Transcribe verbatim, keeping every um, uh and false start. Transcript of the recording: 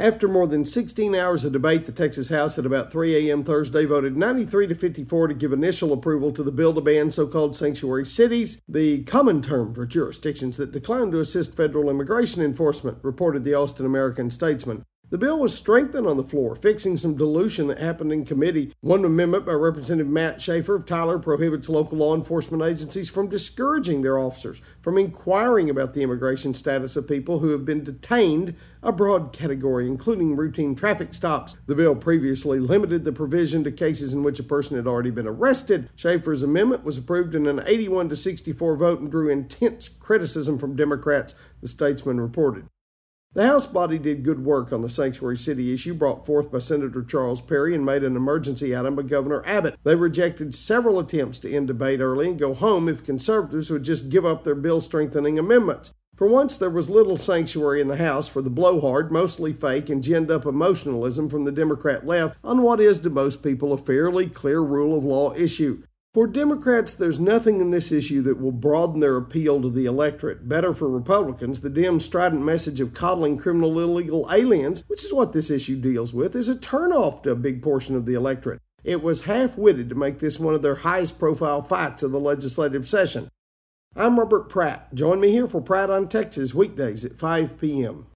After more than sixteen hours of debate, the Texas House at about three a.m. Thursday voted ninety-three to fifty-four to give initial approval to the bill to ban so-called sanctuary cities, the common term for jurisdictions that decline to assist federal immigration enforcement, reported the Austin American-Statesman. The bill was strengthened on the floor, fixing some dilution that happened in committee. One amendment by Representative Matt Schaefer of Tyler prohibits local law enforcement agencies from discouraging their officers from inquiring about the immigration status of people who have been detained, a broad category including routine traffic stops. The bill previously limited the provision to cases in which a person had already been arrested. Schaefer's amendment was approved in an eighty-one to sixty-four vote and drew intense criticism from Democrats, the Statesman reported. The House body did good work on the sanctuary city issue brought forth by Senator Charles Perry and made an emergency item by Governor Abbott. They rejected several attempts to end debate early and go home if conservatives would just give up their bill-strengthening amendments. For once, there was little sanctuary in the House for the blowhard, mostly fake and ginned-up emotionalism from the Democrat left on what is to most people a fairly clear rule of law issue. For Democrats, there's nothing in this issue that will broaden their appeal to the electorate. Better for Republicans, the dim, strident message of coddling criminal illegal aliens, which is what this issue deals with, is a turnoff to a big portion of the electorate. It was half-witted to make this one of their highest-profile fights of the legislative session. I'm Robert Pratt. Join me here for Pratt on Texas weekdays at five p.m.